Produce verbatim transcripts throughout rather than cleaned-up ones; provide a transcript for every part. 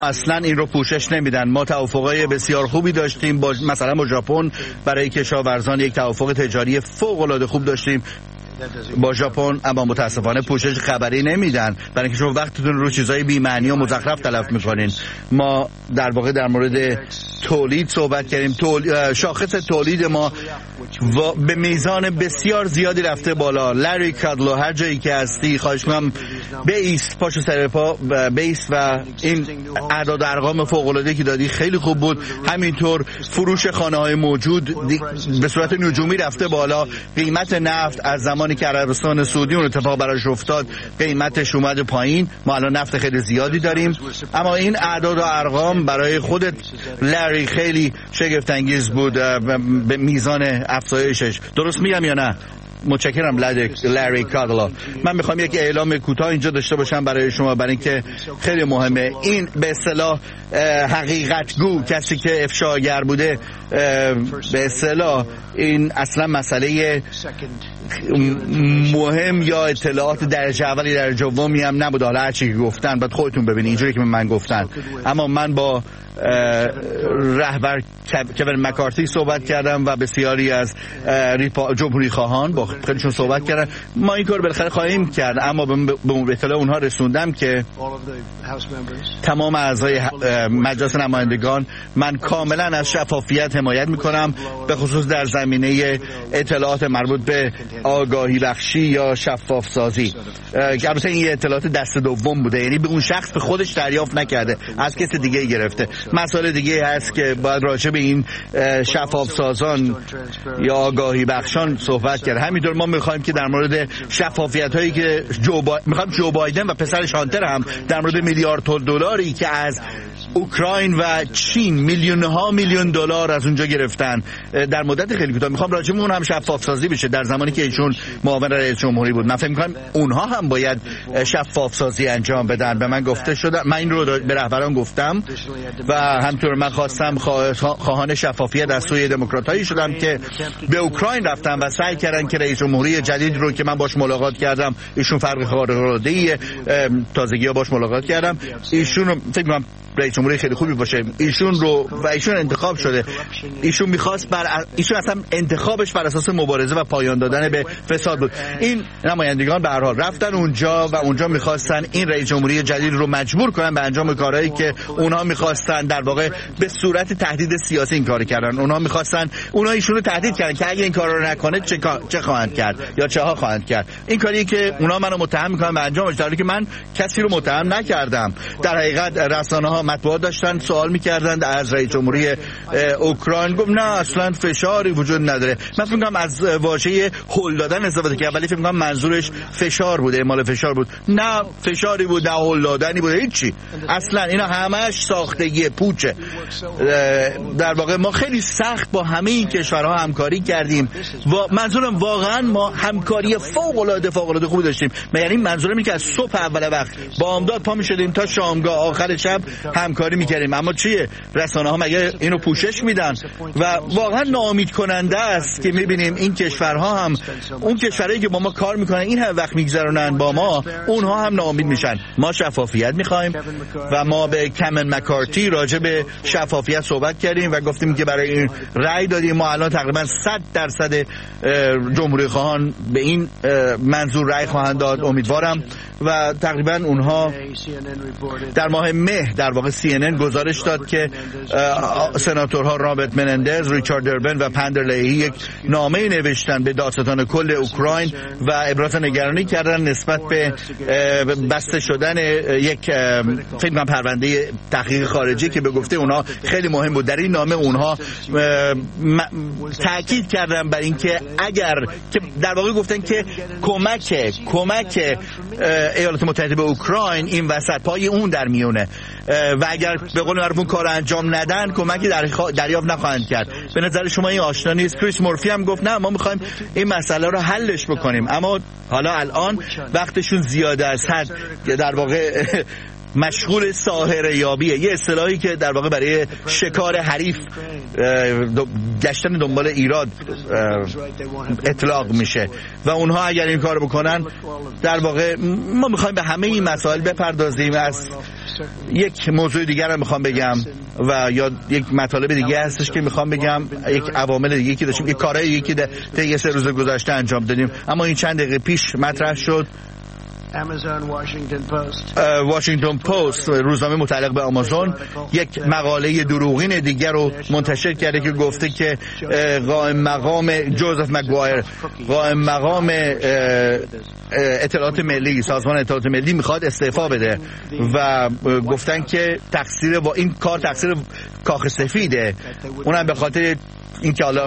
اصلا این رو پوشش نمیدن. ما توافقای بسیار خوبی داشتیم با مثلا با ژاپن برای کشاورزان، یک توافق تجاری فوق العاده خوب داشتیم با ژاپن، اما متاسفانه پوشش خبری نمیدن برای اینکه شما وقتتون رو چیزای بی معنی و مزخرف تلف میکنین. ما در واقع در مورد تولید صحبت کردیم. تول... شاخص تولید ما و به میزان بسیار زیادی رفته بالا. لری کادلو، هر جایی که هستی خواهش می‌کنم بیست، پاشو سر پا بیست و این اعداد و ارقام فوق العاده که دادی خیلی خوب بود. همینطور فروش خانه‌های موجود به صورت نجومی رفته بالا. قیمت نفت از زمانی که عربستان سعودی اون اتفاق براش افتاد قیمتش اومد پایین. ما الان نفت خیلی زیادی داریم، اما این اعداد و ارقام برای خودت لری خیلی شگفت انگیز بود به میزان افزایشش. درست میگم یا نه؟ متشکرم لری کادلا. من میخوام یک اعلام کوتاه اینجا داشته باشم برای شما، برای اینکه خیلی مهمه. این به اصطلاح حقیقت گو، کسی که افشاگر بوده به اصطلاح این اصلا مسئله مهم یا اطلاعات درجه اولی درجه دومی هم نبود. حالا هر چی که گفتن بعد خودتون ببینید اینجوری که من گفتن. اما من با رهبر کوین مکارتی صحبت کردم و بسیاری از جمهوری خواهان با خودشون صحبت کردن. ما این کار بالاخره خواهیم کرد، اما به اطلاع اونها رسوندم که تمام اعضای مجلس نمایندگان من کاملا از شفافیت حمایت میکنم، به خصوص در زمینه اطلاعات مربوط به آگاهی بخشی یا شفاف سازی. البته این اطلاعات دست دوم بوده، یعنی به اون شخص به خودش دریافت نکرده، از کسی دیگه گرفته. مسئله دیگه هست که باید راجع به این شفاف سازان یا آگاهی بخشان صحبت کرد. همینطور ما میخوایم که در مورد شفافیت هایی که جو با... میخوایم جو بایدن و پسرش هانتر هم در مورد میلیارد دلاری که از اوکراین و چین میلیون ها میلیون دلار از اونجا گرفتن در مدت خیلی کوتاه، میخوام راجع به اون هم شفاف سازی بشه. در زمانی که ایشون معاون رئیس جمهوری بود من فکر می‌کنم اونها هم باید شفاف سازی انجام بدن. به من گفته شده، من این رو به رهبران گفتم و همینطور من خواستم خواهان شفافیت از سوی دموکراتایی شدم که به اوکراین رفتن و سعی کردن که رئیس جمهوری جدید رو که من باش ملاقات کردم، ایشون فرق خارق‌العاده‌ای تازگی‌ها باش ملاقات کردم، ایشون رو فکر می‌کنم رئیس جمهوری خیلی خوبی باشه. ایشون رو و ایشون انتخاب شده. ایشون می‌خواست بر ایشون اصلا انتخابش بر اساس مبارزه و پایان دادن به فساد بود. این نمایندگان به هر حال رفتن اونجا و اونجا می‌خواستن این رئیس جمهوری جدید رو مجبور کنن به انجام کارهایی که اونها می‌خواستن. در واقع به صورت تهدید سیاسی این کارو کردن. اونها می‌خواستن اونها ایشون رو تهدید کردن که اگه این کارا رو نکنه چه چه خواهند کرد یا چه ها خواهند کرد. این کاری که اونها منو متهم می‌کنن به انجامش، در حالی که من کسی رو متهم نکردم. در حقیقت رسانه‌ها مطبوعات داشتن سوال می‌کردند از رئیس جمهوری اوکراین، گفت نه اصلا فشاری وجود نداره. من فکر می‌کنم از واژه هول دادن استفاده کرد، ولی فکر می‌کنم منظورش فشار بود، اعمال فشار بود. نه فشاری بود، نه هول دادنی بود، هیچی. اصلا اینا همش ساختگی پوچه. در واقع ما خیلی سخت با همه این کشورها همکاری کردیم و منظورم واقعا ما همکاری فوق‌العاده فوق‌العاده خوبی داشتیم. یعنی منظورم اینه که از صبح اول وقت بامداد پا می‌شدیم تا شامگاه آخر شب همکاری می‌کردیم. اما چیه؟ رسانه‌ها مگه اینو پوشش میدن؟ و واقعا ناامید کننده است که می‌بینیم این کشورها هم، اون کشورهایی که با ما کار می‌کنن این هم وقت می‌گذرونن با ما، اونها هم ناامید میشن. ما شفافیت می‌خوایم و ما به کوین مکارتی راجع به شفافیت صحبت کردیم و گفتیم که برای این رأی دادیم. ما الان تقریبا صد درصد جمهوری خواهان به این منظور رأی خواهند داد، امیدوارم. و تقریبا اونها در ماه مه در واقع سی ان ان گزارش داد که سناتورها رابرت منندز، ریچارد دربن و پندر لیهی یک نامه نوشتن به دادستان کل اوکراین و ابراز نگرانی کردن نسبت به بسته شدن یک فکر کنم پرونده تحقیق خارجی که به گفته اونها خیلی مهم بود. در این نامه اونها تاکید کردن بر اینکه اگر که در واقع گفتن که کمک کمک ایالات متحده به اوکراین این وسط پای اون در میونه و اگر به قول معروف اون کار انجام ندن کمکی در دریافت نخواهند کرد. به نظر شما این آشنا نیست؟ کریس مورفی هم گفت نه ما میخوایم این مسئله رو حلش بکنیم، اما حالا الان وقتشون زیاده از حد در واقع مشغول ساحره یابیه، یه اصطلاحی که در واقع برای شکار حریف گشتن دنبال ایراد اطلاق میشه و اونها اگر این کار بکنن در واقع ما میخوایم به همه این مسائل بپردازیم. از یک موضوع دیگر رو میخوام بگم و یا یک مطالب دیگه هستش که میخوام بگم، یک عوامل دیگه که داشتیم، یک کارهایی که طی یه سه روز گذشته انجام دادیم اما این چند دقیقه پیش مطرح شد. واشنگتن پست، روزنامه متعلق به آمازون، یک مقاله دروغین دیگر رو منتشر کرده که گفته که قائم مقام جوزف مکگوایر، قائم مقام اطلاعات ملی، سازمان اطلاعات ملی میخواد استعفا بده و گفتن که تقصیر با این کار تقصیر کاخ سفیده، اونم به خاطر اینکه حالا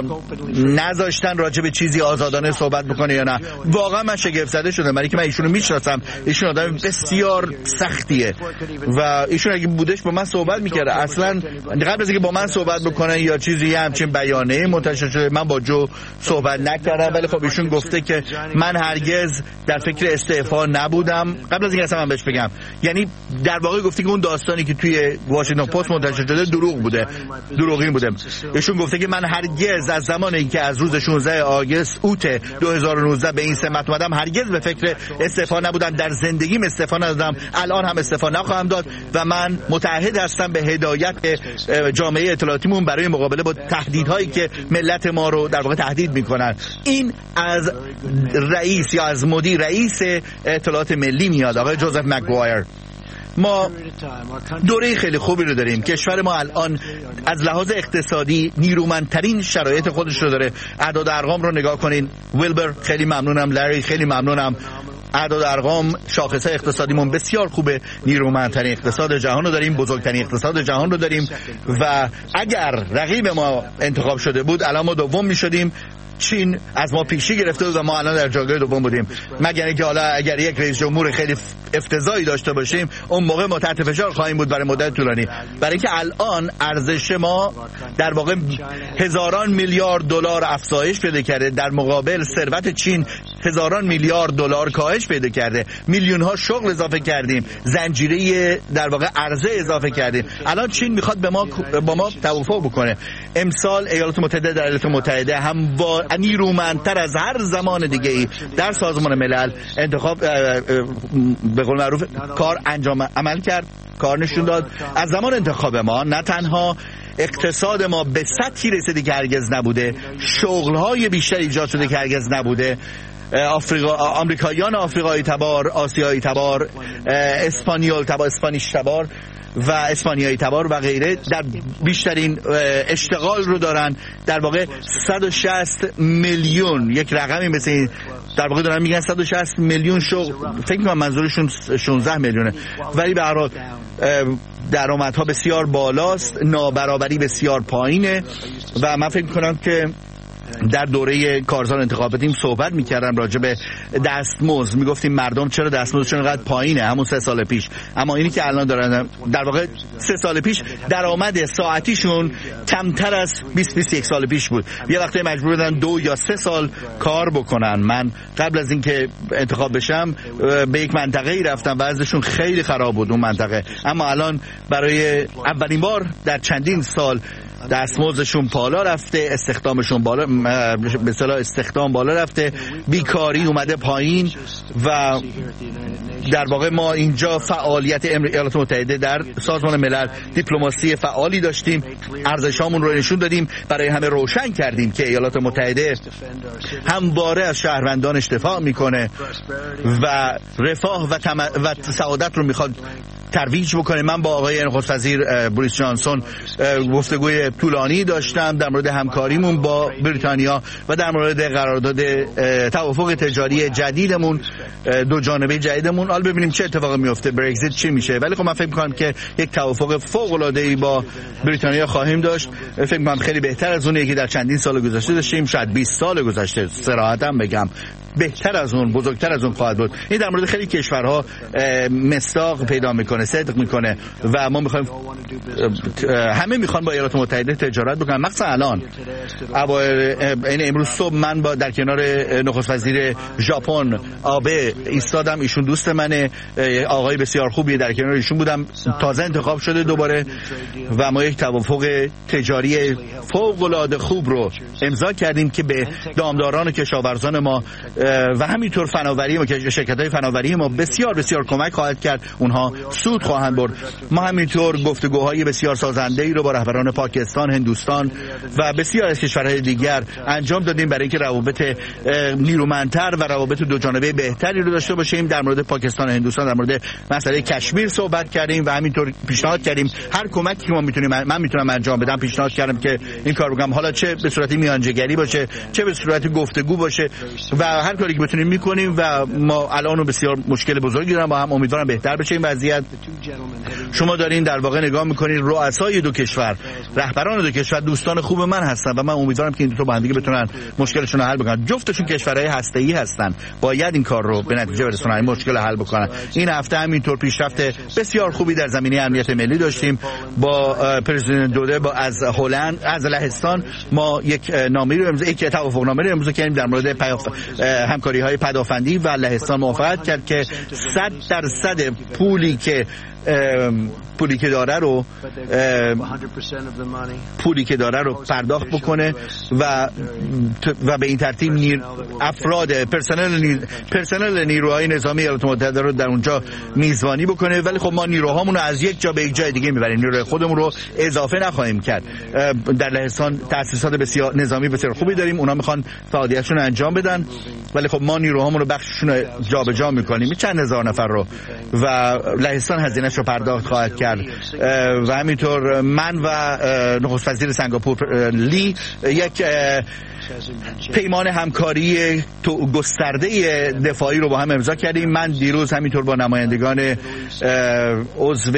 نذاشتن راجع به چیزی آزادانه صحبت بکنه یا نه. واقعا من شگفت زده شدم، برای که من ایشونو میشناسم، ایشون آدم بسیار سختیه و ایشون اگه بودش با من صحبت میکرد. اصلا قبل از اینکه با من صحبت بکنه یا چیزی همچین بیانیه منتشر شده من با جو صحبت نکردم، ولی خب ایشون گفته که من هرگز در فکر استعفا نبودم قبل از اینکه اصلا من بهش بگم. یعنی در واقع گفته که اون داستانی که توی واشنگتن پست منتشر شده دروغ بوده، دروغین بوده. ایشون گفته که من هرگز از زمانی که از روز شانزده آگوست اوت دو هزار و نوزده به این سمت اومدم هرگز به فکر استعفا نبودم، در زندگیم استعفا ندادم، الان هم استعفا نخواهم داد و من متعهد هستم به هدایت جامعه اطلاعاتیمون برای مقابله با تهدیدهایی که ملت ما رو در واقع تهدید میکنن. این از رئیس یا از مدیر رئیس اطلاعات ملی میاد، آقای جوزف مکگوایر. ما دوره خیلی خوبی رو داریم، کشور ما الان از لحاظ اقتصادی نیرومندترین شرایط خودش رو داره. اعداد ارقام رو نگاه کنین. ویلبر خیلی ممنونم، لری خیلی ممنونم. اعداد ارقام شاخصهای اقتصادیمون بسیار خوبه، نیرومندترین اقتصاد جهان رو داریم، بزرگترین اقتصاد جهان رو داریم و اگر رقیب ما انتخاب شده بود الان ما دوم میشدیم. چین از ما پیشی گرفته بود و ما الان در جایگاه دوم بودیم، مگر اینکه حالا اگر یک رئیس جمهور خیلی افتضاحی داشته باشیم اون موقع ما تحت فشار خواهیم بود برای مدت طولانی. برای اینکه الان ارزش ما در واقع هزاران میلیارد دلار افزایش پیدا کرده، در مقابل ثروت چین هزاران میلیارد دلار کاهش پیدا کرده، میلیون ها شغل اضافه کردیم، زنجیره در واقع عرضه اضافه کردیم. الان چین میخواد به ما با ما توافق بکنه. امسال ایالات متحده در ایالات متحده هم با نیرومندتر از هر زمان دیگه ای در سازمان ملل انتخاب به قول معروف کار انجام عمل کرد، کار نشون داد. از زمان انتخاب ما نه تنها اقتصاد ما به سطحی رسیده که هرگز نبوده، شغل‌های بیشتر ایجاد شده که هرگز نبوده، آفریقا، آمریکاییان آفریقایی تبار، آسیایی تبار، اسپانیول تبار، اسپانیش تبار و اسپانیایی تبار و غیره در بیشترین اشتغال رو دارن. در واقع صد و شصت میلیون، یک رقمی مثل این در واقع دارن میگن صد و شصت میلیون شغل، فکر کنم منظورشون شانزده میلیونه، ولی به هر حال درآمدها بسیار بالاست، نابرابری بسیار پایینه و من فکر کنم که در دوره کارزار انتخاباتیم صحبت میکردم راجع به دستمزد، میگفتیم مردم چرا دستمزدشون اینقدر پایینه همون سه سال پیش، اما اینی که الان دارن در واقع سه سال پیش درآمد ساعتیشون کمتر از بیست بیست و یک سال پیش بود. یه وقتی مجبور بودن دو یا سه سال کار بکنن. من قبل از اینکه انتخاب بشم به یک منطقه ای رفتم، وضعشون خیلی خراب بود اون منطقه، اما الان برای اولین بار در چندین سال دستمزدشون بالا رفته، استخدامشون بالا، به اصطلاح استخدام بالا رفته، بیکاری اومده پایین و در واقع ما اینجا فعالیت ایالات متحده در سازمان ملل دیپلماسی فعالی داشتیم، ارزشامون رو نشون دادیم، برای همه روشن کردیم که ایالات متحده همواره از شهروندانش دفاع میکنه و رفاه و, تم... و سعادت رو میخواد ترویج بکنه. من با آقای نخست وزیر بوریس جانسون گفتگوی طولانی داشتم در مورد همکاریمون با بریتانیا و در مورد قرارداد توافق تجاری جدیدمون، دو جانبه جدیدمون. حالا ببینیم چه اتفاقی میفته، برگزیت چی میشه، ولی خب من فکر می‌کنم که یک توافق فوق العاده‌ای با بریتانیا خواهیم داشت. فکر می‌کنم خیلی بهتر از اونی که در چندین سال گذشته داشتیم، شاید بیست سال گذشته، صراحتاً بگم بهتر از اون، بزرگتر از اون خواهد بود. این در مورد خیلی کشورها مصداق پیدا میکنه، صدق میکنه و ما میخوایم همه میخوان با ایالات متحده تجارت بکنن، مخصوصا الان اوایل این امروز صبح من با در کنار نخست وزیر ژاپن آبه ایستادم. ایشون دوست منه، آقای بسیار خوبیه، در کنار ایشون بودم. تازه انتخاب شده دوباره و ما یک توافق تجاری فوق العاده خوب رو امضا کردیم که به دامداران و کشاورزان ما و همینطور فناوری ما، شرکت‌های فناوری ما بسیار بسیار کمک خواهد کرد. اونها سود خواهند برد. ما همینطور گفتگوهای بسیار سازنده‌ای رو با رهبران پاکستان، هندوستان و بسیار از کشورهای دیگر انجام دادیم برای اینکه روابط نیرومندتر و روابط دو جانبه بهتری رو داشته باشیم. در مورد پاکستان و هندوستان در مورد مسئله کشمیر صحبت کردیم و همینطور پیشنهاد کردیم هر کمکی که ما میتونیم من میتونم انجام بدم پیشنهاد کردم که این کار بکنم، حالا چه به صورت میانجیگری باشه چه به صورت گفتگو باشه و هر کاری که بتونیم میکنیم. و ما الان بسیار مشکل بزرگی داریم با هم، امیدوارم بهتر بشه این وضعیت. شما دارین در واقع نگاه میکنین رؤسای دو کشور، رهبران دو کشور دوستان خوب من هستن و من امیدوارم که این دو تا با هم دیگه بتونن مشکلشون رو حل بکنن. جفتشون کشورهای هسته‌ای هستن، باید این کار رو به نتیجه برسونن، این مشکل حل بکنن. این هفته همینطور پیشرفت بسیار خوبی در زمینه امنیت ملی داشتیم با پرزیدنت دوده با از هلند، از لهستان. ما یک نامه رو امضا یک توافق نامه رو امضا کردیم در مورد همکاری‌های پدافندی و لهستان موافقت کرد که صد درصد پولی که پولی که داره رو پولی که داره رو پرداخت بکنه و و به این ترتیب نیر افراد پرسنل نیر پرسنل نیروهای نظامی ایالات متحده رو در اونجا میزبانی بکنه. ولی خب ما نیروهامون رو از یک جا به یک جای دیگه میبریم، نیروی خودمون رو اضافه نخواهیم کرد. در لهستان تأسیسات بسیار نظامی بسیار خوبی داریم، اونا میخوان فعالیتشون رو انجام بدن ولی خب ما نیروهامون رو بخششون رو جابجا میکنیم، چند هزار نفر رو، و لهستان هزینه‌اش رو پرداخت خواهد کرد. و همینطور من و نخست وزیر سنگاپور لی یک پیمان همکاری گسترده دفاعی رو با هم امضا کردیم. من دیروز همینطور با نمایندگان عضو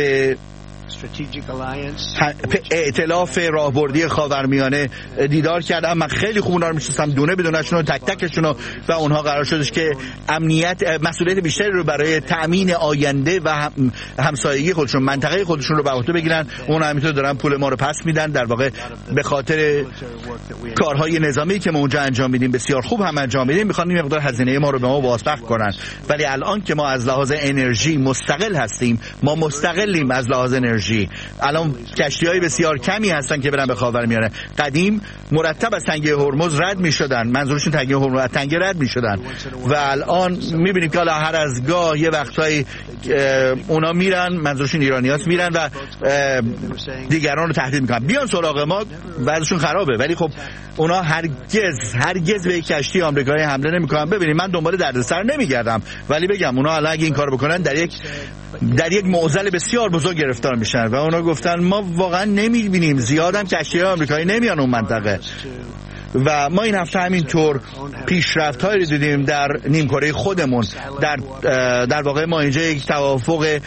ائتلاف راهبردی خاورمیانه دیدار کردم. من خیلی خوب اونا رو میشناسم دونه بدونشون، تک تکشون، و اونها قرار شدش که امنیت مسئولیت بیشتری رو برای تأمین آینده و همسایگی خودشون، منطقه خودشون رو به عهده بگیرن. اونها همینطور دارن پول ما رو پس میدن، در واقع به خاطر کارهای نظامی که ما اونجا انجام میدیم بسیار خوب هم انجام میدیم، میخوان این مقدار هزینه ما رو به ما بازپخت کنن. ولی الان که ما از لحاظ انرژی مستقل هستیم، ما مستقلیم از لحاظ انرژی. الان کشتی‌های بسیار کمی هستن که برن به خاورمیانه. قدیم مرتب از تنگه هرمز رد می‌شدن، منظورشون تنگه هرمز از تنگه رد می‌شدن و الان می‌بینیم که هر از گاه یه وقتایی اونا میرن، منظورشون ایرانیاست، میرن و دیگران رو تهدید میکنن بیان سراغ ما. وضعشون خرابه ولی خب اونا هرگز هرگز به کشتی آمریکایی حمله نمیکنن. ببینید من دنبال دردسر نمیگردم ولی بگم اونا الان اگه این کارو بکنن در یک در یک معضل بسیار بزرگ گرفتار میشن و اونا گفتن ما واقعا نمیبینیم زیادم کشتی‌های آمریکایی نمیان اون منطقه. و ما این هفته همینطور پیشرفت‌هایی رو دیدیم در نیمکره خودمون. در در واقع ما اینجا یک توافق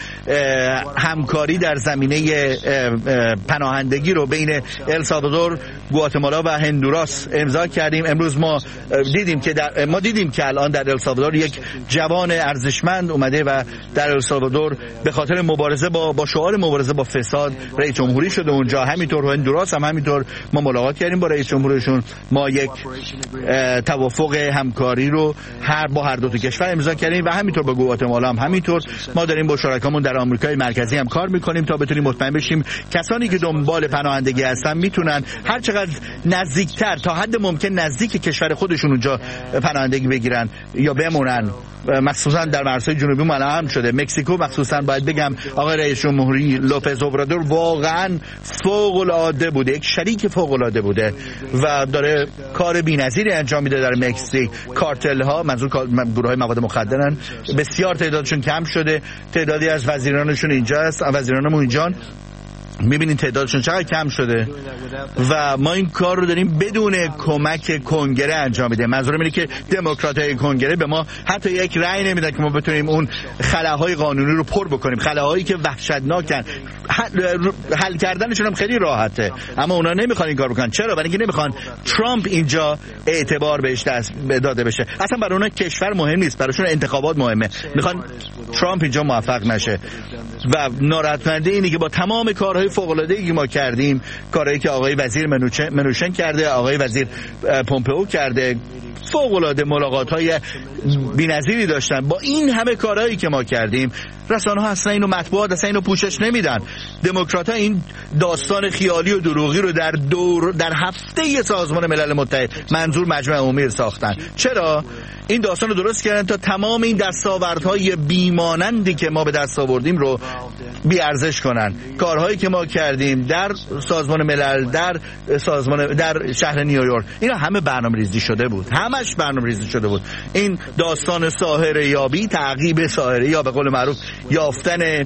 همکاری در زمینه پناهندگی رو بین السالوادور، گواتمالا و هندوراس امضا کردیم. امروز ما دیدیم که در ما دیدیم که الان در السالوادور یک جوان ارزشمند اومده و در السالوادور به خاطر مبارزه با با شعار مبارزه با فساد رئیس جمهوری شده اونجا. همینطور هندوراس هم همینطور ما ملاقات کردیم با رئیس جمهوریشون. ما یک توافق همکاری رو هر با هر دو تا کشور امضا کردیم و همینطور با گواتمالا هم همینطور. ما داریم با شرکامون در آمریکای مرکزی هم کار میکنیم تا بتونیم مطمئن بشیم کسانی که دنبال پناهندگی هستن میتونن هر چقدر نزدیکتر تا حد ممکن نزدیک کشور خودشون اونجا پناهندگی بگیرن یا بمونن. مخصوصا در مرزهای جنوبی ملهم شده. مکزیکو مخصوصا باید بگم آقای رئیس جمهوری لوپز اوبرادور واقعا فوق العاده بوده، یک شریک فوق العاده بوده و داره کار بی‌نظیری انجام میده در مکزیک. کارتل ها، منظور گروه های مواد مخدرن، بسیار تعدادشون کم شده. تعدادی از وزیرانشون اینجا است، وزیرانمون اینجا، میبینین تعدادشون چقدر کم شده و ما این کار رو داریم بدون کمک کنگره انجام میده. منظورم اینه که دموکرات‌های کنگره به ما حتی یک رأی نمیدن که ما بتونیم اون خلاهای قانونی رو پر بکنیم، خلاهایی که وحشتناکن. حل کردنشون هم خیلی راحته اما اونا نمیخوان این کار بکنن. چرا؟ برای اینکه نمیخوان ترامپ اینجا اعتبار بهش دست داده بشه. اصلا برای اونا کشور مهم نیست، براشون انتخابات مهمه. میخوان ترامپ اینجا موفق نشه و ناراحت کننده اینه که با تمام کارهای کارهای فوق‌العاده‌ای که ما کردیم، کارهایی که آقای وزیر منوشن کرده، آقای وزیر پومپئو کرده، فوق‌العاده ملاقات‌های بی‌نظیری داشتن. با این همه کارهایی که ما کردیم، رسانه‌ها اصلا اینو، مطبوعات اصلا اینو پوشش نمیدن. دموکرات‌ها این داستان خیالی و دروغی رو در دور در هفته سازمان ملل متحد، منظور مجمع عمومی، ساختن. چرا این داستان رو درست کردن؟ تا تمام این دستاوردهای بیمانندی که ما به دست آوردیم رو بی ارزش کنن. کارهایی که ما کردیم در سازمان ملل، در سازمان در شهر نیویورک، اینا همه برنامه‌ریزی شده بود، همش برنامه‌ریزی شده بود. این داستان ساحره یابی، تعقیب ساحره یا به قول معروف یافتن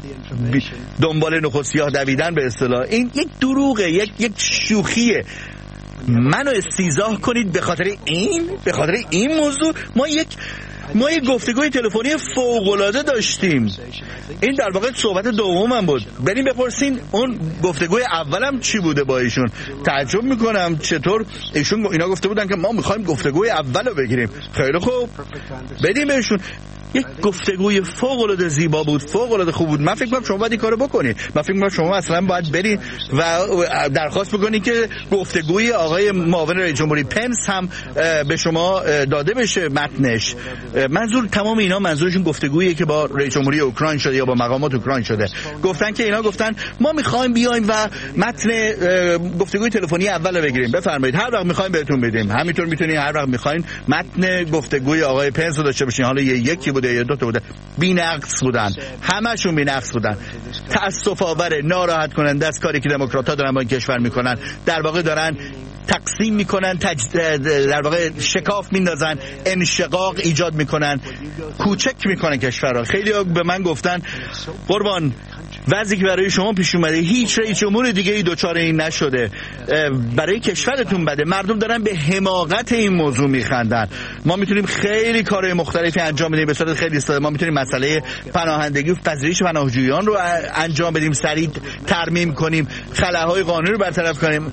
دنبال نخود سیاه دویدن به اصطلاح، این یک دروغه، یک یک شوخیه. منو استیضاح کنید به خاطر این به خاطر این موضوع. ما یک ما یک گفتگوی تلفنی فوق‌العاده داشتیم. این در واقع صحبت دومم بود. بریم بپرسین اون گفتگوی اولم چی بوده با ایشون. تعجب میکنم چطور ایشون اینا گفته بودن که ما میخوایم گفتگوی اول رو بگیریم. خیلی خوب، بدیم بهشون. یک گفتگوی فوق‌العاده زیبا بود، فوق‌العاده خوب بود. من فکر می‌کنم شما باید این کارو بکنید. من فکر می‌کنم شما اصلا باید برید و درخواست بکنید که گفتگوی آقای معاون رئیس جمهوری پنس هم به شما داده بشه متنش. منظور تمام اینا منظورشون گفتگویی که با رئیس جمهوری اوکراین شده یا با مقامات اوکراین شده. گفتن که اینا گفتن ما می‌خوایم بیایم و متن گفتگوی تلفنی اول رو بگیریم. بفرمایید، هر وقت می‌خوایم بهتون بدیم. همینطور می‌تونید هر وقت می‌خواید متن گفتگوی آقای پنس رو داشته باشین. حالا یکی یا دو تا بوده، بی‌نقص بودن، همشون بی‌نقص بودن. تأسف آور، ناراحت کننده است کاری که دموکرات‌ها دارن با این کشور میکنن. در واقع دارن تقسیم میکنن، تج... در واقع شکاف میندازن، انشقاق ایجاد میکنن، کوچک میکنن کشور را. خیلی به من گفتن قربان وضعی که برای شما پیش اومده هیچ رئیس جمهور دیگه ای دوچار این نشده، برای کشورتون بده. مردم دارن به حماقت این موضوع میخندن. ما میتونیم خیلی کارهای مختلفی انجام بدیم به صورت خیلی ساده. ما میتونیم مسئله پناهندگی و پذیرش پناهجویان رو انجام بدیم، سریع ترمیم کنیم، خلاهای قانونی رو برطرف کنیم.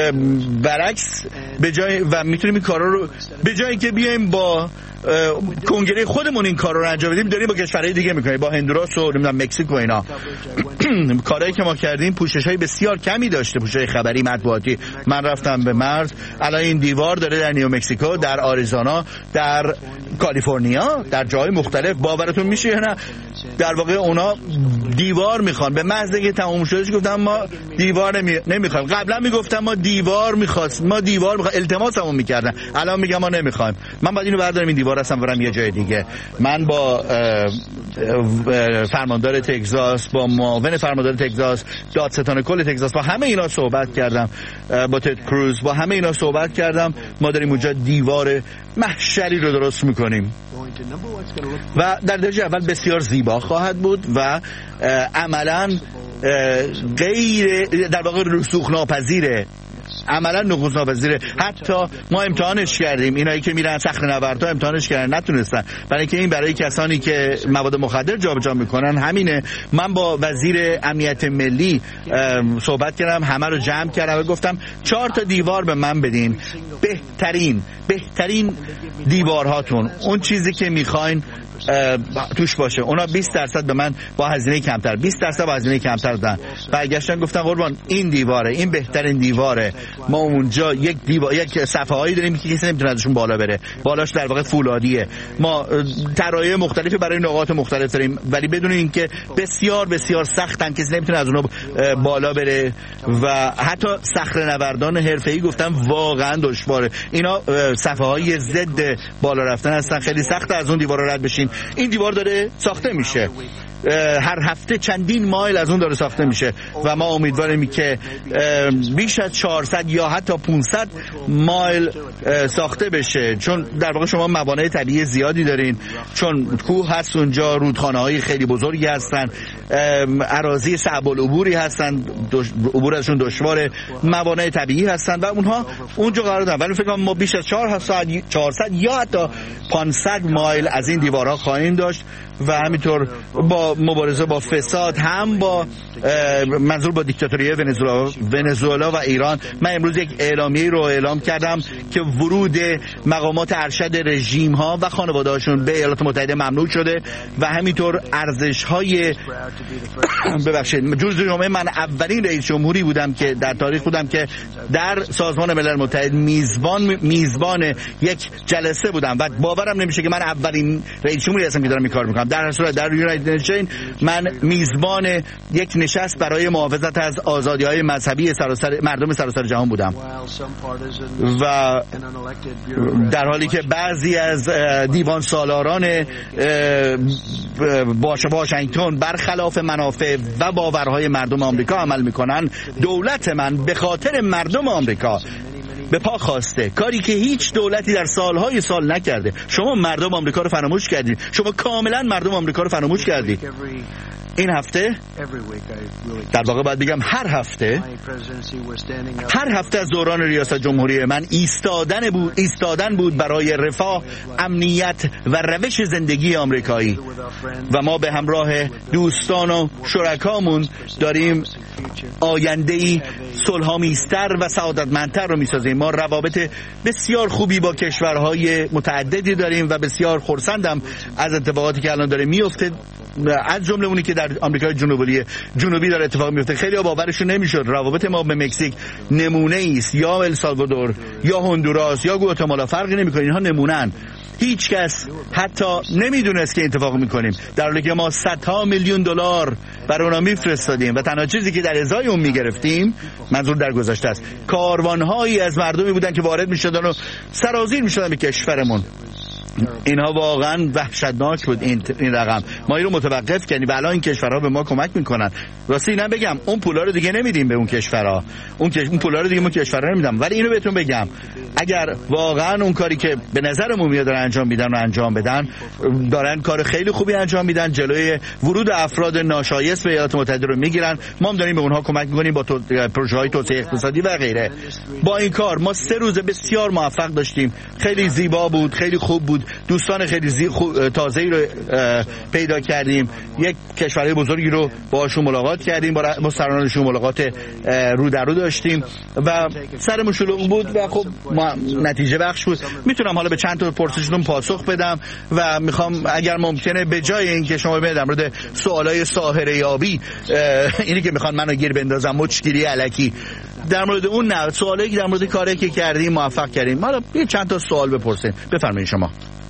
برعکس به جای و میتونیم این کارا رو به جایی که بیایم با کنگره خودمون این کار رو انجام بدیم، داریم با کشورهای دیگه میکنیم، با هندوراس و نمیدونم مکزیک و اینا. کارهایی که ما کردیم پوشش‌های بسیار کمی داشته، پوشش‌های خبری مطبوعاتی. من رفتم به مرز، الان این دیوار داره در نیو مکزیکو، در آریزونا، در کالیفرنیا، در جای مختلف. باورتون میشه یا نه؟ در واقع اونا دیوار میخوان. به محض اینکه تموم شدش گفتم ما دیوار نمی... نمیخوایم. قبلا میگفتم ما دیوار میخواست ما دیوار میخوایم، التماسمون میکردن. الان میگم ما نمیخوایم. من باید اینو بردارم این دیوار هستم برم یه جای دیگه. من با فرماندار تگزاس، با معاون فرماندار تگزاس، دادستان کل تگزاس، با همه اینا صحبت کردم، با تد کروز، با همه اینا صحبت کردم. ما داریم اونجا دیوار محشری رو درست میکنیم و در درجه اول بسیار زیبا خواهد بود و عملاً غیر در واقع رسوخ ناپذیره، عملا نفوذ ناپذیره. حتی ما امتحانش کردیم، اینایی که میرن صخره‌نوردها امتحانش کردن نتونستن، برای اینکه این برای کسانی که مواد مخدر جابجا میکنن همینه. من با وزیر امنیت ملی صحبت کردم، همه رو جمع کردم و گفتم چهار تا دیوار به من بدین، بهترین بهترین دیوارهاتون، اون چیزی که میخواین توش باشه. اونا بیست درصد به من با هزینه کمتر، بیست درصد با هزینه کمتر دادن. برگشتن گفتن قربان این دیواره، این بهترین دیواره. ما اونجا یک دیوار، یک صفحه‌ای داریم که کسی نمیتونه ازشون بالا بره، بالاش در واقع فولادیه. ما طراحی مختلفی برای نقاط مختلف داریم، ولی بدون اینکه بسیار بسیار سختن، کسی نمیتونه از اونها بالا بره و حتی صخره‌نوردان حرفه‌ای گفتن واقعا دشواره. اینا صفحه‌های ضد بالا رفتن هستن، خیلی سخت از اون دیوارا رد بشین. این دیوار داره ساخته میشه، هر هفته چندین مایل از اون داره ساخته میشه و ما امیدواریم که بیش از چهارصد یا حتی پانصد مایل ساخته بشه، چون در واقع شما موانع طبیعی زیادی دارین، چون کوه هست اونجا، رودخانه‌های خیلی بزرگی هستن، اراضی صعب العبوری هستن، عبور ازشون دشواره، موانع طبیعی هستن و اونها اونجا قرار دارن. ولی فکر کنم ما بیش از چهارصد یا حتی پانصد مایل از این دیوارها خواهیم داشت و همینطور با با مبارزه با فساد، هم با منظور با دیکتاتوری ونزوئلا ونزوئلا و ایران. من امروز یک اعلامیه رو اعلام کردم که ورود مقامات ارشد رژیم ها و خانواده هاشون به ایالات متحده ممنوع شده و همینطور ارزش های ببخشید جز جمعه من اولین رئیس جمهوری بودم که در تاریخ بودم که در سازمان ملل متحد میزبان میزبان یک جلسه بودم و باورم نمیشه که من اولین رئیس جمهوری هستم که دارم این کار میکنم. در هر صورت در یونایتد نیشن من میزبان یک نشست برای محافظت از آزادی‌های مذهبی سراسر مردم سراسر جهان بودم و در حالی که بعضی از دیوان سالاران باش واشنگتن برخلاف منافع و باورهای مردم آمریکا عمل میکنن، دولت من به خاطر مردم آمریکا به پا خواسته، کاری که هیچ دولتی در سالهای سال نکرده. شما مردم آمریکا رو فراموش کردید، شما کاملا مردم آمریکا رو فراموش کردید. این هفته در واقع باید بگم هر هفته هر هفته از دوران ریاست جمهوری من ایستادن بود ایستادن بود برای رفاه، امنیت و روش زندگی آمریکایی و ما به همراه دوستان و شرکامون داریم آینده‌ای صلح‌آمیزتر و سعادتمندتر رو می‌سازیم. ما روابط بسیار خوبی با کشورهای متعددی داریم و بسیار خرسندم از اتفاقاتی که الان داره میفته، از جمله اونی که در آمریکای جنوبی جنوبی داره اتفاق میفته. خیلی ها باورشون نمیشد روابط ما به مکزیک نمونه است، یا السالوادور یا هندوراس یا گواتمالا، فرقی نمیکنه، اینها نمونن. هیچ کس حتی نمیدونست که اتفاق میکنیم، در حالی که ما صدها میلیون دلار برای اونا میفرستادیم و تنها چیزی که در ازای اون میگرفتیم، منظور در گذشته است، کاروانهایی از مردمی بودن که وارد میشدن و سرازیر میشدن به کشورمون. اینها واقعا وحشتناک بود این این رقم. ما این رو متوقف کردیم و الان این کشورها به ما کمک میکنن. راستی اینا بگم اون پولا رو دیگه نمیدیم به اون کشورها، اون کش... اون پولا رو دیگه اون کشورها نمیدم. ولی اینو بهتون بگم، اگر واقعا اون کاری که به نظرمون میاد دارن انجام میدن و انجام بدن، دارن کار خیلی خوبی انجام میدن، جلوی ورود افراد ناشایست به ایالات متحده رو میگیرن. ما هم داریم به اونها کمک میکنیم با تو... پروژه‌های توسعه اقتصادی و غیره. با این کار ما سه روز بسیار موفق داشتیم، خیلی زیبا بود، خیلی خوب بود. دوستان خیلی زی... خو... تازه‌ای رو پیدا کردیم. یک کشورهای بزرگی رو باهاشون ملاقات کردیم، با, با سرانشون ملاقات رو در رو داشتیم و سرمون شلوغ بود و خب ما... نتیجه بخش بود. میتونم حالا به چند تا پرسشتون پاسخ بدم و میخوام اگر ممکنه به جای اینکه شما ببینید در مورد سوالای ساحره یابی اینی که میخوان منو گیر بندازن، مچگیری الکی، در مورد اون نه، سوالایی که در مورد کاری که کردیم موفق کردیم، حالا یه چند تا سوال بپرسین. بفرمایید شما.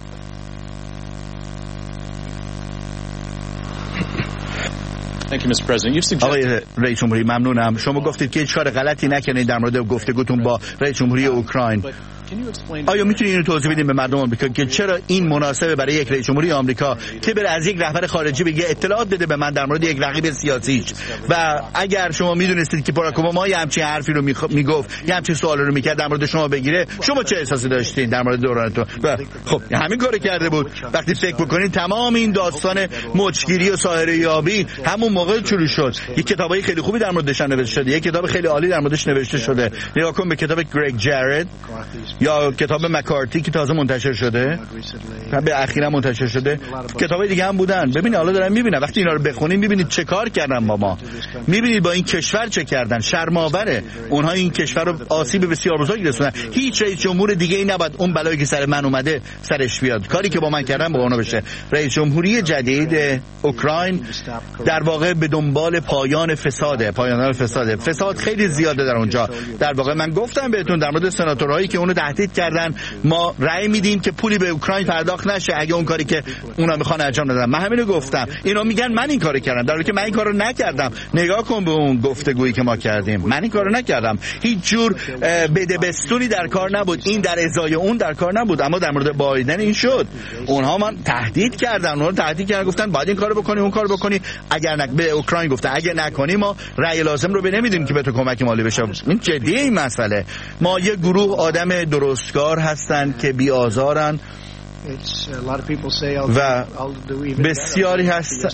آقای رئیس جمهوری ممنونم. شما گفتید که هیچ کار غلطی نکنید در مورد گفتگوتون با رئیس جمهوری اوکراین. آیا میتونید اینو توضیح بدین به مردم آمریکا که چرا این مناسبه برای یک رئیس جمهوری آمریکا که بره از یک رهبر خارجی بگه اطلاعات بده به من در مورد یک رقیب سیاسیش؟ و اگر شما میدونستید که باراک اوباما یه همچین حرفی رو میگفت، یه همچین سوالی رو میکرد در مورد شما بگیره، شما چه احساسی داشتین در مورد دورانتون؟ و خب همین کارو کرده بود. وقتی فکر بکنید تمام این داستان مچگیری و ساحره یابی همون موقع شروع شد. یک کتابای خیلی خوبی در موردش نوشته شده، یک کتاب خیلی عالی در موردش نوشته شده. نگاه کن به کتاب گرگ جرد یا کتاب مکارتی که تازه منتشر شده، به اخیرا منتشر شده. کتابای دیگه هم بودن. ببینید حالا دارم میبینم، وقتی اینا رو بخونید میبینید چه کار کردن با ما، میبینید با این کشور چه کردن. شرم‌آوره. اونها این کشور رو آسیب بسیار بزرگی رسوندن. هیچ رئیس جمهور دیگه ای نباید اون بلایی که سر من اومده سرش بیاد. کاری که با من کردن با اونا بشه. رئیس جمهوری جدید اوکراین در واقع به دنبال پایان فساده، پایان فساده. فساد خیلی زیاده در اونجا. در واقع من گفتم بهتون در مورد سناتورایی که اونو تهدید کردن، ما رأی میدیم که پولی به اوکراین پرداخت نشه اگه اون کاری که اونا میخوان انجام بدن. من همینو گفتم. اینا میگن من این کارو کردم، در حالی که من این کارو نکردم. نگاه کن به اون گفتگویی که ما کردیم. من این کارو نکردم. هیچ جور بدبستونی در کار نبود. این در ازای اون در کار نبود. اما در مورد بایدن این شد. اونها من تهدید کردن، اونها تهدید کردن، گفتن باید این کارو بکنی، اون کارو بکنی. اگر نک به اوکراین گفتن اگه نکنی ما رأی لازم رو به نمیدیم که به تو کمک مالی بشه. این جدیه این مسئله. ما یه گروه آدم درستکار هستن که بی‌آزارن و بسیاری هست.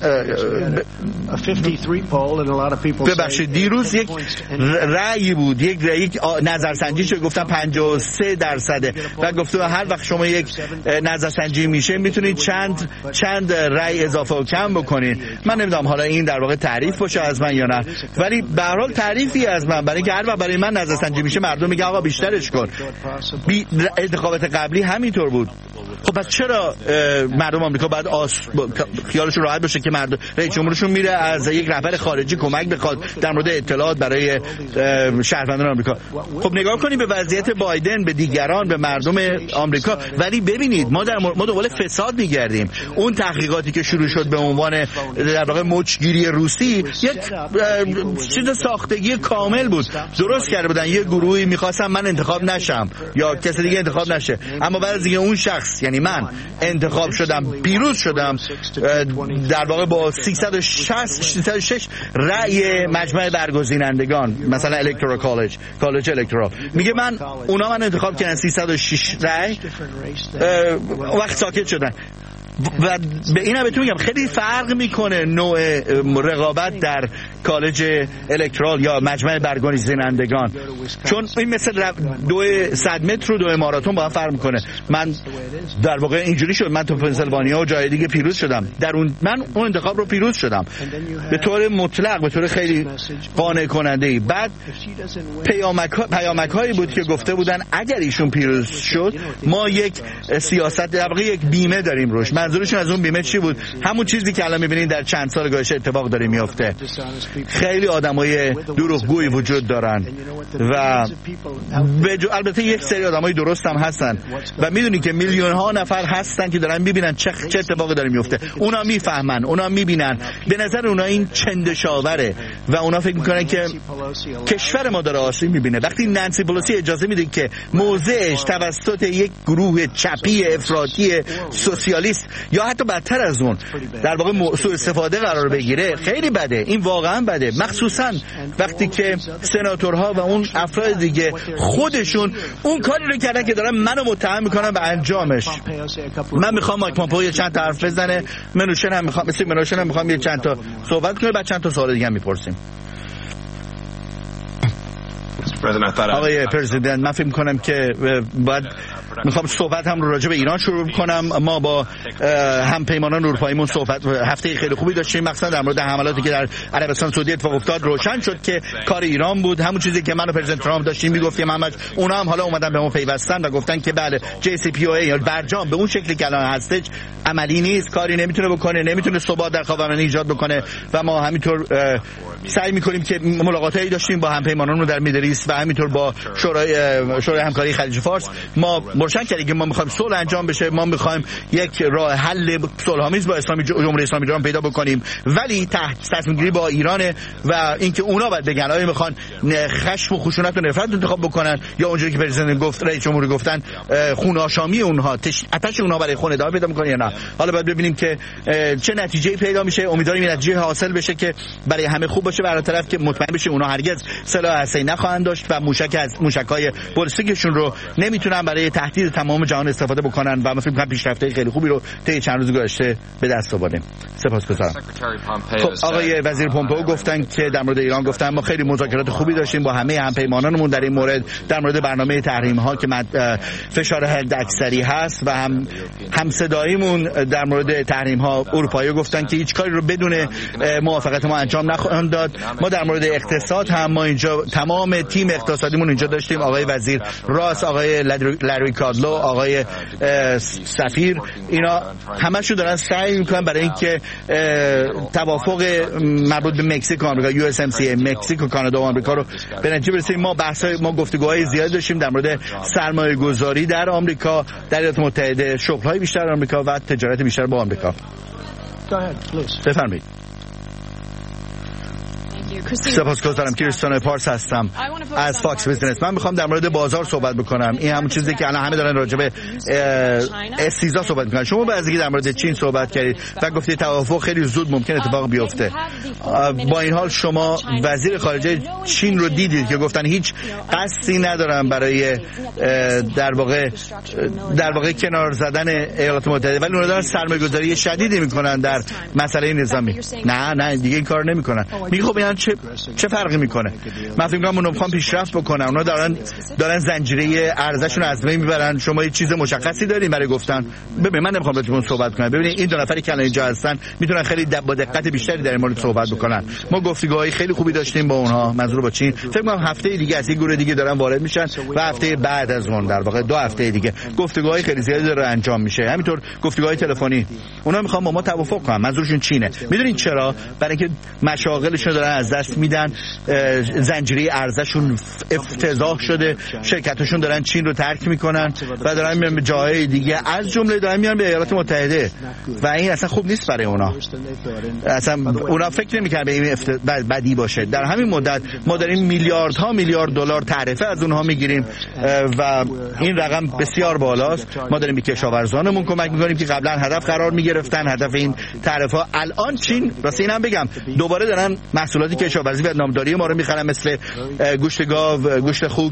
ببخشید دیروز یک رأی بود، یک یک نظرسنجی شد، گفتن پنجاه و سه درصده و گفتم هر وقت شما یک نظرسنجی میشه میتونید چند چند رأی اضافه و کم بکنید. من نمیدونم حالا این در واقع تعریف باشه از من یا نه، ولی به هر حال تعریفی از من، برای اینکه هر وقت برای من نظرسنجی میشه مردم میگن آقا بیشترش کن. بی انتخابات قبلی همینطور بود. خب پس چرا مردم آمریکا باید آس... خیالشون راحت باشه که مردم رئیس جمهورشون میره از یک رهبر خارجی کمک بخواد در مورد اطلاعات برای شهروندان آمریکا؟ خب نگاه کنید به وضعیت بایدن، به دیگران، به مردم آمریکا. ولی ببینید ما در ما دنبال فساد میگردیم. اون تحقیقاتی که شروع شد به عنوان در واقع مچگیری روسی یک چیز ساختگی کامل بود. درست کرده بودن یه گروهی می‌خواستن من انتخاب نشم یا کسی دیگه انتخاب نشه، اما بعد از اینکه اون شخص یعنی من انتخاب شدم، پیروز شدم، در واقع با سیصد و شش رأی مجمع برگزینندگان مثلا الکتورال کالج کالج الکتورال میگه من اونا من انتخاب کردن سیصد و شش رأی، وقت ساکت شدن. و به این هم بهتون میگم خیلی فرق میکنه نوع رقابت در کالج الکترال یا مجمع برگزینندگان، چون این مثل دو صد متر و دو ماراتون با هم فرق میکنه. من در واقع اینجوری شد، من تو پنسیلوانیا و جای دیگه پیروز شدم، در اون من اون انتخاب رو پیروز شدم به طور مطلق، به طور خیلی قانع کننده ای. بعد پیامک پیامک هایی بود که گفته بودن اگر ایشون پیروز شد ما یک سیاست در واقع یک بیمه داریم روش. منظورشون از اون بیمه چی بود؟ همون چیزی که الان می‌بینید در چند سال گذشته اتفاق داره میفته. خیلی آدمای دروغگویی وجود دارن و البته یک سری آدمای درست هم هستن و میدونی که میلیون ها نفر هستن که دارن میبینن چه چه اتفاقی داره میفته. اونا میفهمن، اونا میبینن. به نظر اونا این چندشاوره و اونا فکر میکنن که کشور ما داره آسیب میبینه. وقتی نانسی پلوسی اجازه میده که موضعش توسط یک گروه چپی افراطی سوسیالیست یا حتی بدتر از اون در واقع سوء استفاده قرار بگیره، خیلی بده. این واقعا بده، مخصوصا وقتی که سناتورها و اون افراد دیگه خودشون اون کاری رو کردن که دارن منو متهم میکنن به انجامش. من میخوام مایک پامپئو یه چند تا حرف بزنه، منوشن هم میخوام مثل منوشن هم میخوام یه چند تا صحبت کنه، بعد چند تا سوال دیگه هم میپرسیم. آقای پرزیدنت، من فکر میکنم که باید میخوام صحبت هم رو راجع به ایران شروع کنم. ما با همپیمانان اروپاییمون صحبت هفته خیلی خوبی داشتیم، مثلا در مورد حملاتی که در عربستان سعودی اتفاق افتاد روشن شد که کار ایران بود. همون چیزی که من و پرزیدنت ترامپ داشتیم میگفتیم همش اونا هم حالا اومدن به ما پیوستن و گفتن که بله جی سی پی او ای یا برجام به اون شکلی که الان هستش عملی نیست، کاری نمیتونه بکنه، نمیتونه ثبات در خاورمیانه ایجاد بکنه و ما همینطور سعی میکنیم که ملاقاتایی داشتیم با همپیمانانمون در میدلیست و همینطور با شورای شورای همکاری خلیج فارس. ما روشن کردیم که ما میخوایم صلح انجام بشه، ما میخوایم یک راه حل صلح‌آمیز با اسلامی جمهوری اسلامی ایران پیدا بکنیم، ولی تحت تصمیم گیری با ایران و اینکه اونا باید بگن آیا میخوان خشم و خشونت و نفرت انتخاب بکنن یا اونجوری که پرزیدنت گفت رئیس جمهوری گفتن خون آشامی اونها آتش اونها برای خون ادامه پیدا میکنه یا نه. حالا باید ببینیم که چه نتیجه‌ای پیدا میشه. امیدواریم این نتیجه حاصل بشه که برای همه خوب باشه، برای طرف که مطمئن بشه اونا هرگز سلاح هسته‌ای نخواهند داشت و موشک از موشک‌های بالستیکشون رو نمیتونن برای تهدید تمام جهان استفاده بکنن و ما فکر می‌کنم پیشرفته خیلی خوبی رو طی چند روز گذشته به دست آوردیم. سپاسگزارم. خب آقای وزیر پومپئو گفتن که در مورد ایران گفتن ما خیلی مذاکرات خوبی داشتیم با همه همپیمانانمون در این مورد، در مورد برنامه تحریم‌ها که فشار حد اکثری هست و هم همصداییمون در مورد تحریم‌ها. اروپایی گفتن که هیچ کاری رو بدون موافقت ما انجام نخواهند داد. ما در مورد اقتصاد هم ما اینجا تمام تیم اقتصادیمون اینجا داشتیم، آقای وزیر راس، آقای لری کادلو، آقای سفیر، اینا همشون دارن سعی میکنن برای اینکه توافق مربوط به مکزیک و آمریکا یو اس ام سی مکزیک و کانادا و آمریکا رو به نتیجه برسونیم. ما بحث‌های ما گفتگوهای زیاد داشتیم در مورد سرمایه‌گذاری در آمریکا، در ایالات متحده، شغل‌های بیشتر در آمریکا و تجارت بیشتر با آمریکا. بفرمایید. سپاسگزارم. کریستیان پارس هستم از فاکس بیزنس. من میخوام در مورد بازار صحبت بکنم. این همون چیزی که الان همه دارن راجع به استیزا صحبت میکنن. شما بعضی در مورد چین صحبت کردید و گفتید توافق خیلی زود ممکن اتفاق بیفته. با این حال شما وزیر خارجه چین رو دیدید که گفتن هیچ قصدی ندارن برای در واقع در واقع کنار زدن ایالات متحده، ولی اونها دارن سرمایه‌گذاری شدیدی میکنن در مسئله نظامی. نه نه دیگه این کار نمیکنن. میگه خب اینا چه چه فرقی میکنه؟ من فکر می‌کنم اونها میخوان پیشرفت بکنن. اونها دارن دارن زنجیره ارزششون از بین میبرن. شما یه چیز مشخصی دارین برای گفتن؟ ببین من نمیخوام باهاتون صحبت کنم. ببینید این دو نفری که الان اینجا هستن میتونن خیلی با دقت بیشتری در این مورد صحبت بکنن. ما گفتگوهای خیلی خوبی داشتیم با اونها، منظور با چین. فکر می‌کنم هفته دیگه از این گروه دیگه دارن وارد میشن و هفته بعد از اون در واقع دو هفته دیگه گفتگوهای خیلی زیادی داره انجام میشه. همینطور گفتگوهای تلفنی. اونها میخوان با ما توافق کنن. منظورشون چینه. میدونین چرا؟ برای اینکه مشاغلشون دارن از دست میدن، زنجیره ارزششون افتضاح شده، شرکتاشون دارن چین رو ترک میکنن و دارن میرن به جاهای دیگه، از جمله دارن میرن به ایالات متحده و این اصلا خوب نیست برای اونا. اصلا اونا فکر نمیکنن به این افت... بدی باشه. در همین مدت ما داریم میلیاردها میلیارد دلار تعرفه از اونها میگیریم و این رقم بسیار بالاست. ما داریم به کشاورزانمون کمک میکنیم که قبلا هدف قرار میگرفتن، هدف این تعرفه. الان چین واسه اینم بگم دوباره دارن محصولات کشاورزی و نامداری ما رو میخرن، مثل گوشت گاو، گوشت خوک،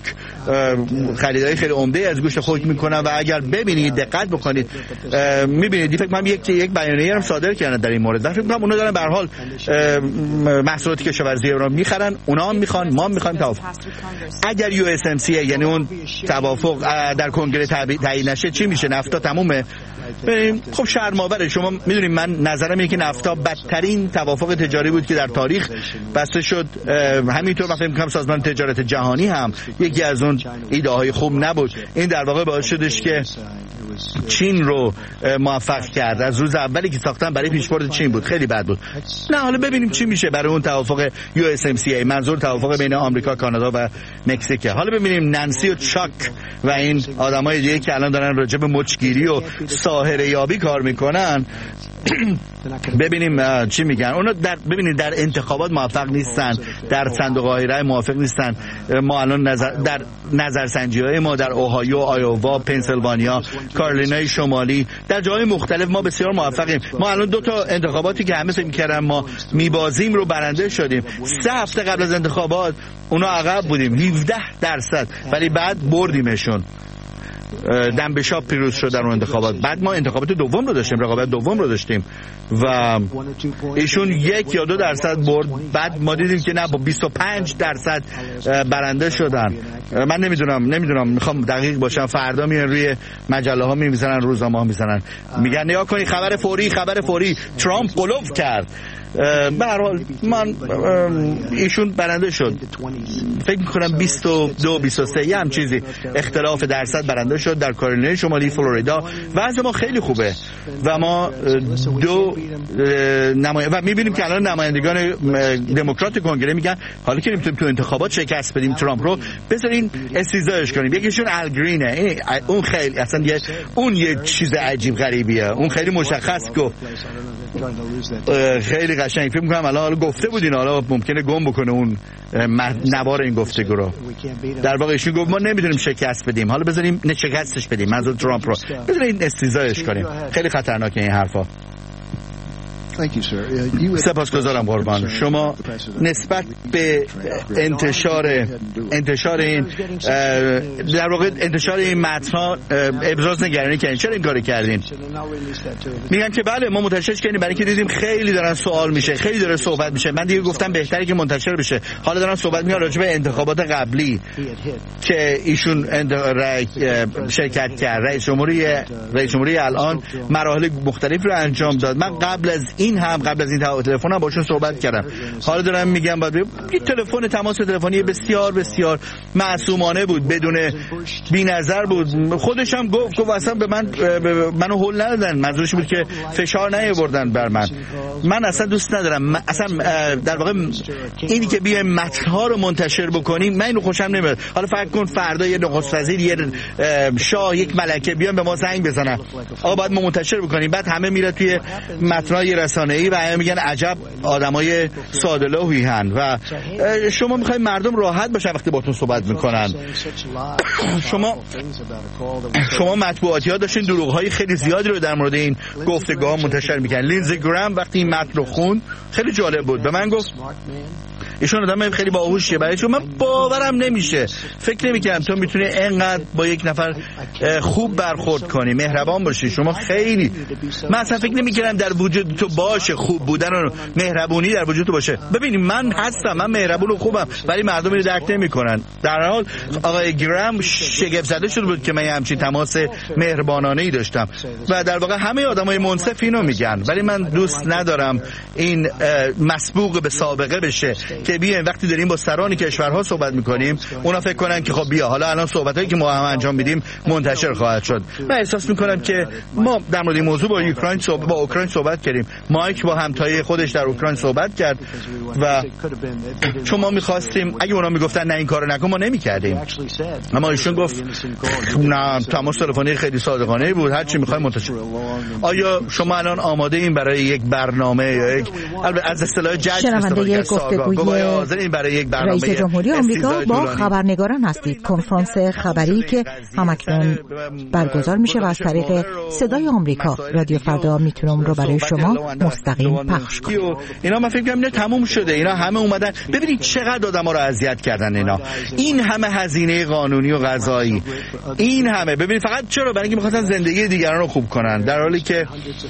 خریدای خیلی عمده از گوشت خوک میکنن و اگر ببینید دقت بکنید میبینید فکر کنم یک یک بیانیه هم صادر کردن در این مورد. فکر کنم اونا دارن به هر حال محصولات کشاورزی رو میخرن، اونا هم میخوان، ما هم میخوایم توافق. اگر یو اس ام سی یعنی اون توافق در کنگره تایید نشه چی میشه؟ نفتا تمومه. ببین خب شرم‌آوره. شما میدونید من نظرم اینه که نفتا بدترین توافق تجاری بود که در تاریخ بسته شد. همینطور من فکر می‌کنم سازمان تجارت جهانی هم یکی از اون ایده‌های خوب نبود. این در واقع باعث شدش که چین رو موفق کرد. از روز اولی که ساختن برای پیشبرد چین بود، خیلی بد بود. نه حالا ببینیم چی میشه برای اون توافق یو اس ام سی ای، منظور توافق بین آمریکا، کانادا و مکزیک. حالا ببینیم نانسی و چاک و این آدمای دیگه که الان دارن راجع به مچگیری و ساحره یابی کار میکنن ببینیم چی میگن. اونا در ببینید در انتخابات موفق نیستن، در صندوق های رای موافق نیستن. ما الان نظر در نظرسنجی‌های ما در اوهایو، آیووا، پنسیلوانیا، کارولینای شمالی، در جاهای مختلف ما بسیار موفقیم. ما الان دو تا انتخاباتی که همه فکر می‌کردن ما میبازیم رو برنده شدیم. سه هفته قبل از انتخابات اونا عقب بودیم هفده درصد، ولی بعد بردیمشون. دم به شاب پیروز شد در اون انتخابات. بعد ما انتخابات دوم رو داشتیم، رقابت دوم رو داشتیم و ایشون یک یا دو درصد برد. بعد ما دیدیم که نه با بیست و پنج درصد برنده شدن. من نمیدونم نمیدونم میخوام دقیق باشم. فردا میان روی مجله ها میزنن، روزنامه ها میزنن، میگن نگاه کنید خبر فوری خبر فوری ترامپ قلوف کرد. به هر حال من ایشون برنده شد. فکر میکنم بیست و دو بیست و سه هم چیزی اختلاف درصد برنده شد در کارولینای شمالی، فلوریدا. وضع ما خیلی خوبه و ما دو نماینده و میبینیم که الان نمایندگان دموکرات کنگره میگن حالا که نمیتونیم تو انتخابات شکست بدیم ترامپ رو، بذارین استیزایش کنیم. یکیشون ال گرینه، اون خیلی اصلا یه اون یه چیز عجیب غریبیه، اون خیلی مشخص گفت، خیلی قشنگ. فکر می‌کنم الان گفته بودین حالا ممکنه گم بکنه اون نوار این گفتگو رو. در واقع ایشون گفت ما نمیدونیم شکست بدیم، حالا بذاریم نه شکستش بدیم، منظور ترامپ رو بذاریم استیزایش کنیم. خیلی خطرناکه این حرفا. سپاسگزارم قربان. شما نسبت به انتشار انتشار این در واقع انتشار این متن‌ها ابراز نگرانی کردین. چرا این کارو کردین؟ میگن که بله ما منتشرش کردیم برای اینکه دیدیم خیلی دارن سوال میشه، خیلی داره صحبت میشه. من دیگه گفتم بهتره که منتشر بشه. حالا دارن صحبت میکنن راجع به انتخابات قبلی که ایشون شرکت کرد. رئیس جمهوری رئیس جمهوری الان مراحل مختلف رو انجام داد. من قبل از این هم قبل از این تلفن هم باشون صحبت کردم. حالا دارم میگم بعد یه تلفن تماس تلفنی بسیار بسیار معصومانه بود، بدون بی‌نظر بود. خودش هم گفت گفت اصلا به من به منو هول ندادن، منظورش بود که فشار نیاوردن بر من. من اصلا دوست ندارم. اصلا در واقع اینی که بیایم متن‌ها رو منتشر بکنیم من اینو خوشم نمیاد. حالا فکر کن فردا یه نخست وزیر، یه شاه، یک ملکه بیان به ما زنگ بزنن آقا باید ما منتشر بکنیم، بعد همه میره توی متن‌های رسانه‌ای و میگن عجب آدمای ساده‌لوحی هن و شما میخواید مردم راحت باشن وقتی باهاتون صحبت میکنن. شما شما مطبوعاتی ها داشتین دروغ‌های خیلی زیادی رو در مورد این گفتگوها منتشر میکنن. لینزی گرام وقتی این متن رو خوند خیلی جالب بود، به من گفت ایشون آدم خیلی باهوشیه، برای چون من باورم نمیشه، فکر نمی‌کردم تو میتونی اینقدر با یک نفر خوب برخورد کنی، مهربان باشی. شما خیلی، من اصلا فکر نمی‌کردم در وجود تو باشه خوب بودن و مهربونی در وجود تو باشه. ببینید من هستم، من مهربون و خوبم، ولی مردم اینو درک نمی‌کنن. در حال آقای گرام شگفت زده شده بود که من همچین تماس مهربانانه‌ای داشتم و در واقع همه آدمای منصف اینو میگن، ولی من دوست ندارم این مسبوق به سابقه بشه که بیایم وقتی داریم با سران کشورها صحبت میکنیم اونا فکر کنن که خب بیا حالا الان صحبتایی که ما هم انجام میدیم منتشر خواهد شد. من احساس میکنم که ما در مورد این موضوع با اوکراین صحبت با اوکراین صحبت کردیم، مایک با همتای خودش در اوکراین صحبت کرد و چون ما میخواستیم اگه اونا میگفتن نه این کارو نکن ما نمیکردیم، اما ایشون گفت نه، تماس تلفنی خیلی صادقانه بود، هر چی میخوایم منتشر. آیا شما الان آماده این برای یک برنامه یا یک از اصطلاح جج شنونده گفتگوی رئیس جمهوری آمریکا با خبرنگاران هستید، کنفرانس خبری که همکنون برگزار میشه و از طریق صدای آمریکا رادیو فردا میتونم رو برای شما مستقیم پخش کنم. اینا من فکر کنم نه تموم شده، اینا همه اومدن. ببینید چقدر آدما رو اذیت کردن اینا، این همه هزینه قانونی و قضایی، این همه. ببینید فقط چرا؟ برای اینکه می‌خواستن زندگی دیگران رو خوب کنن، در حالی که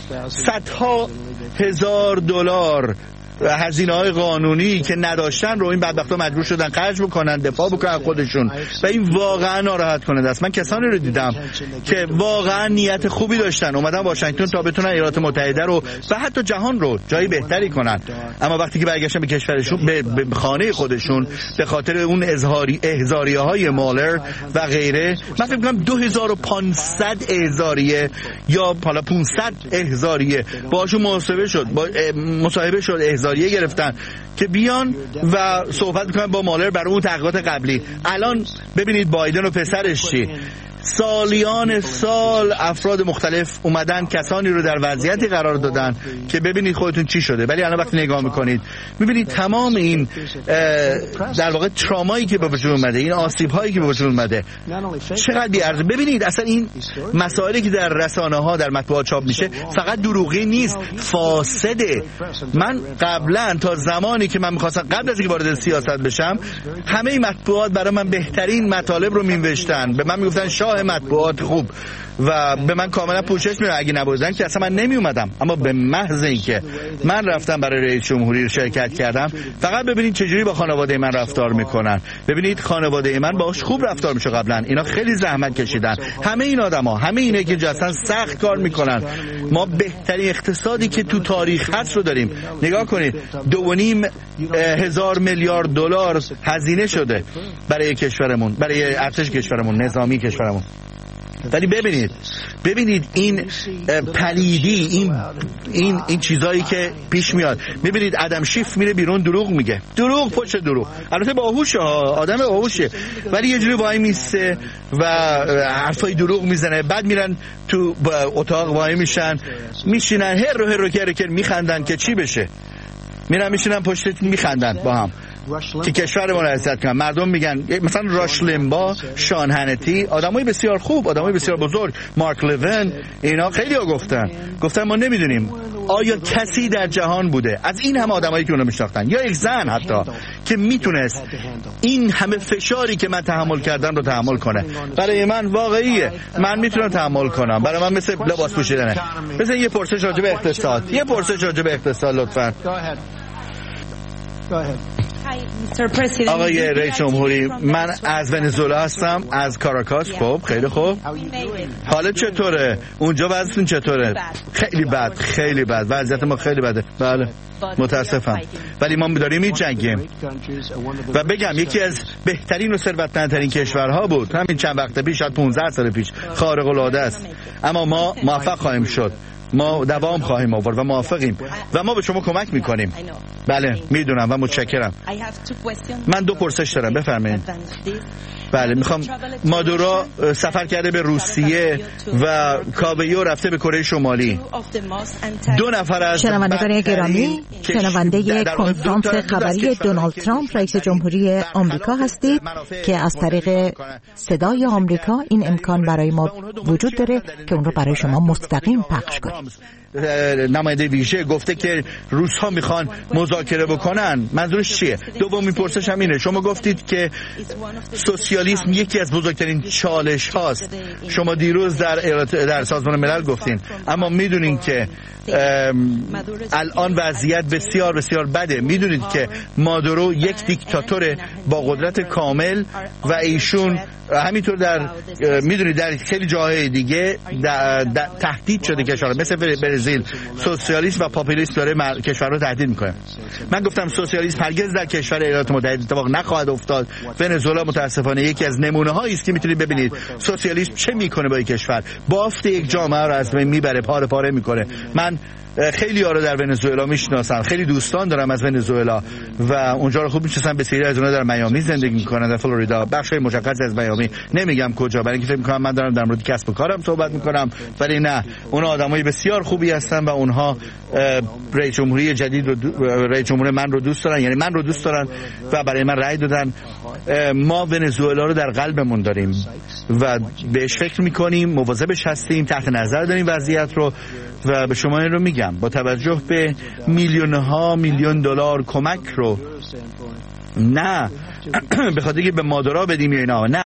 صدها هزار دلار هزینه‌های قانونی که نداشتن رو این بدبختا مجبور شدن خرج بکنن، دفاع بکنن خودشون و این واقعا ناراحت کننده است. من کسانی رو دیدم که واقعا نیت خوبی داشتن، اومدن واشنگتن تا بتونن ایالات متحده رو و حتی جهان رو جایی بهتری کنن، اما وقتی که برگشتن به کشورشون، به, به خانه خودشون، به خاطر اون اظهاری احضاریه‌های مالر و غیره، من فکر می‌کنم دو هزار و پانصد احضاریه یا حالا پانصد احضاریه باهاشون مصاحبه شد، با مصاحبه شد احضاریه گرفتن که بیان و صحبت میکنن با مالر برای اون تحقیقات قبلی. الان ببینید بایدن و پسرش چی، سالیان سال افراد مختلف اومدن کسانی رو در وضعیتی قرار دادن که ببینید خودتون چی شده، ولی الان وقتی نگاه میکنید میبینید تمام این در واقع ترامایی که به وجود اومده، این آسیب هایی که به وجود اومده چقدر بی‌ارزش. ببینید اصلا این مسائلی که در رسانه ها در مطبوعات چاپ میشه فقط دروغی نیست، فاسده. من قبلا تا زمانی که من میخواستم قبل از اینکه وارد سیاست بشم همه این مطبوعات برای من بهترین مطالب رو می‌نوشتن، به من میگفتن شاه مطبوعات خوب و به من کاملا پوشش میدن، اگه نبودن که اصلا من نمی اومدم. اما به محض اینکه من رفتم برای رئیس جمهوری شرکت کردم، فقط ببینید چجوری با خانواده من رفتار میکنن، ببینید خانواده من باهاش خوب رفتار میشه. قبلا اینا خیلی زحمت کشیدن، همه این آدما، همه اینا که جاستن سخت کار میکنن. ما بهترین اقتصادی که تو تاریخ هست رو داریم. نگاه کنید دو و نیم هزار میلیارد دلار هزینه شده برای کشورمون، برای ارتش کشورمون، نظامی کشورمون. ولی ببینید ببینید این پلیدی، این این این چیزایی که پیش میاد. ببینید آدم شیف میره بیرون دروغ میگه، دروغ پشت دروغ. البته باهوشه، آدم باهوشه، ولی یه جوری وای میسته و حرفای دروغ میزنه. بعد میرن تو اتاق وای میشن، میشینن هر رو هر رو که که میخندن که چی بشه، میرن میشینن پشت میخندن با هم که کشورمون رو اذیت کنن. مردم میگن مثلا راش لیمبا، شان هنتی، آدمای بسیار خوب، آدمای بسیار بزرگ، مارک لیون، اینا خیلی ها گفتن گفتن ما نمیدونیم آیا کسی در جهان بوده از این همه آدمایی که اونو میشناختن یا یک زن حتی که میتونست این همه فشاری که من تحمل کردم رو تحمل کنه. برای من واقعیه، من میتونم تحمل کنم. برای من مثل لباس پوشیدنه. مثلا یه پرسش راجع به اقتصاد، یه پرسش راجع به اقتصاد لطفاً. آقای رئیس جمهوری، من از ونزوئلا هستم، از کاراکاس. خب خیلی خوب. حالت چطوره؟ اونجا وضعیتون چطوره؟ خیلی بد، خیلی بد. وضعیت ما خیلی بده. بله متاسفم، ولی ما داریم می‌جنگیم. و بگم یکی از بهترین و ثروتمندترین کشورها بود همین چند وقت پیش، شاید پانزده سال پیش، خارق العاده است. اما ما موفق خواهیم شد. ما دوام خواهیم آورد و موافقیم و ما به شما کمک میکنیم. بله میدونم و متشکرم. من دو پرسش دارم، بفرمایید. بله میخوام، مادورو سفر کرده به روسیه و کابیو رفته به کره شمالی. دو نفر از شنوندگان گرامی، شنونده کنفرانس خبری دونالد ترامپ رئیس جمهوری آمریکا هستید که از طریق صدای آمریکا این امکان برای ما وجود داره که اون رو برای شما مستقیم پخش کنیم. نماینده ویژه گفته که روس‌ها میخوان مذاکره بکنن. منظورش چیه؟ دومین پرسش هم اینه، شما گفتید که سوسیالیسم یکی از بزرگترین چالش هاست. شما دیروز در در سازمان ملل گفتین، اما میدونین که الان وضعیت بسیار بسیار بده. میدونید که مادورو یک دیکتاتور با قدرت کامل و ایشون همینطور در میدونید در خیلی جاهای دیگه در در تهدید شده کشور مثل برزیل. سوسیالیسم و پاپولیسم داره کشور رو تهدید میکنه. من گفتم سوسیالیسم هرگز در کشور ایالات متحده اتفاق نخواهد افتاد. ونزوئلا متاسفانه یکی از نمونه هایی است که میتونید ببینید سوسیالیسم چه میکنه با یک کشور. بافت یک جامعه رو از بین میبره، پاره پاره میکنه. من خیلی ها رو در ونزوئلا میشناسم، خیلی دوستان دارم از ونزوئلا و اونجا رو خوب میشناسم. بسیاری از اونها در میامی زندگی میکنن، در فلوریدا، بخشای مشخص از میامی، نمیگم کجا برای اینکه فکر میکنم من دارم در مورد کسب و کارم صحبت میکنم، ولی نه، اونها آدمای بسیار خوبی هستن و اونها رئیس جمهوری جدید رو رئیس جمهور من رو دوست دارن، یعنی من رو دوست دارن و برای من رأی دادن. ما ونزوئلا رو در قلبمون داریم و بهش فکر میکنیم، مواظبش هستیم، تحت نظر داریم وضعیت رو و به شما این رو میگم با توجه به میلیون ها میلیون دلار کمک رو نه به خاطر که به مادورا بدیم یا اینا، نه